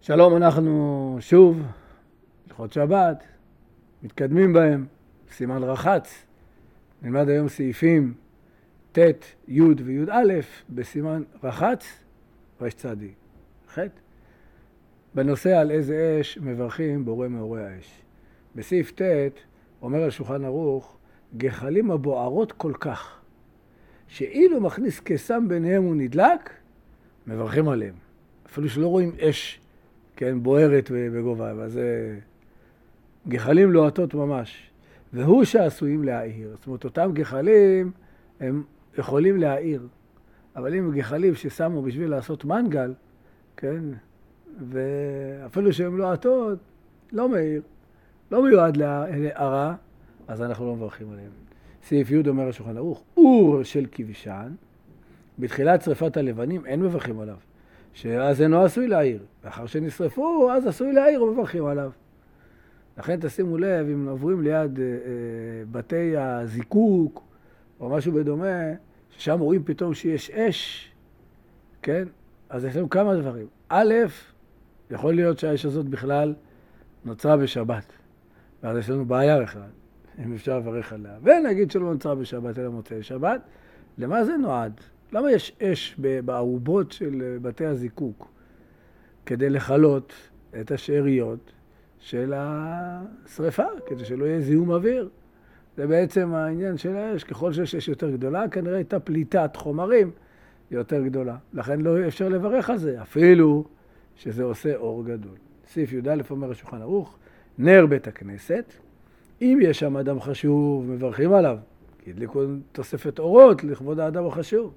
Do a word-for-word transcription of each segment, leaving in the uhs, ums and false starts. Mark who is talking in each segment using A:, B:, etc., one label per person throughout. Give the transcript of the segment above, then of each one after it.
A: שלום, אנחנו שוב, הלכות שבת, מתקדמים בהם, סימן רחץ. נלמד היום סעיפים ט', י' וי' בסימן רחץ, רש צדי. ח'. בנושא על איזה אש מברכים בורא מאורי האש. בסעיף ט' אומר על שולחן ערוך, גחלים הבוערות כל כך, שאילו מכניס קסם ביניהם ונדלק, מברכים עליהם. אפילו שלא רואים אש, כן, בוערת בגובה, אבל זה גחלים לוהטות ממש. והוא שעשויים להאיר. זאת אומרת, אותם גחלים הם יכולים להאיר. אבל אם גחלים ששמו בשביל לעשות מנגל, כן, ואפילו שהם לוהטות, לא מאיר, לא מיועד להארה, אז אנחנו לא מברכים עליהם. סעיף י' אומר השולחן ערוך, אור של כבשן, בתחילת שריפת הלבנים אין מברכים עליו. שאז אינו עשוי להעיר. ואחר שנשרפו, אז עשוי להעיר ומברכים עליו. לכן תשימו לב, אם עוברים ליד אה, אה, בתי הזיקוק, או משהו בדומה, ששם רואים פתאום שיש אש, כן? אז יש לנו כמה דברים. א', יכול להיות שהאש הזאת בכלל נוצרה בשבת. ואז יש לנו בעיה בכלל, אם אפשר לברך עליה. ונגיד שלא נוצרה בשבת, אלא מוצאי שבת, למה זה נועד? למה יש אש בערובות של בתי הזיקוק? כדי לחלות את השאריות של השריפה, כדי שלא יהיה זיהום אוויר. זה בעצם העניין של האש. ככל שיש אש יותר גדולה, כנראה הייתה פליטת חומרים יותר גדולה. לכן לא אפשר לברך על זה, אפילו שזה עושה אור גדול. סעיף י' אומר השולחן ערוך, נר בית הכנסת, אם יש שם אדם חשוב, מברכים עליו. כי הדליקו תוספת אורות לכבוד האדם החשוב.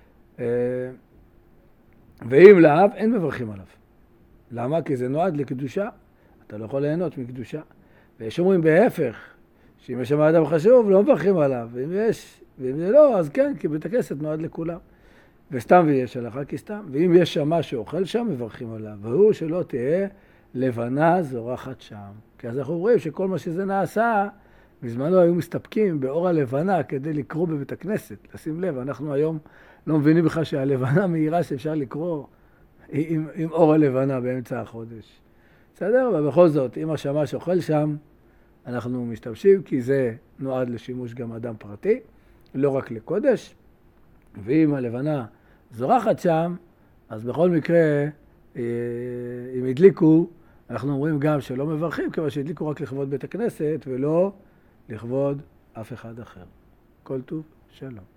A: ואם לאו, אין מברכים עליו. למה? כי זה נועד לקדושה. אתה לא יכול ליהנות מקדושה. ויש אומרים בהפך, שאם יש שם אדם חשוב, לא מברכים עליו. ואם יש, ואם זה לא, אז כן, כי בית הכנסת נועד לכולם. וסתם ויש הלכה כי סתם. ואם יש שם מה שאוכל שם, מברכים עליו. והוא שלא תהיה לבנה זורחת שם. כי אז אנחנו רואים שכל מה שזה נעשה, בזמנו היו מסתפקים באור הלבנה כדי לקרוא בבית הכנסת. לשים לב, אנחנו היום לא מבינים בכלל שהלבנה מהירה שאפשר לקרוא עם, עם אור הלבנה באמצע החודש. בסדר? אבל בכל זאת, אם השמש אוכל שם, אנחנו משתמשים, כי זה נועד לשימוש גם אדם פרטי, לא רק לקודש. ואם הלבנה זורחת שם, אז בכל מקרה, אם הדליקו, אנחנו אומרים גם שלא מברכים, כיוון שהדליקו רק לכבוד בית הכנסת, ולא לכבוד אף אחד אחר. כל טוב, שלום.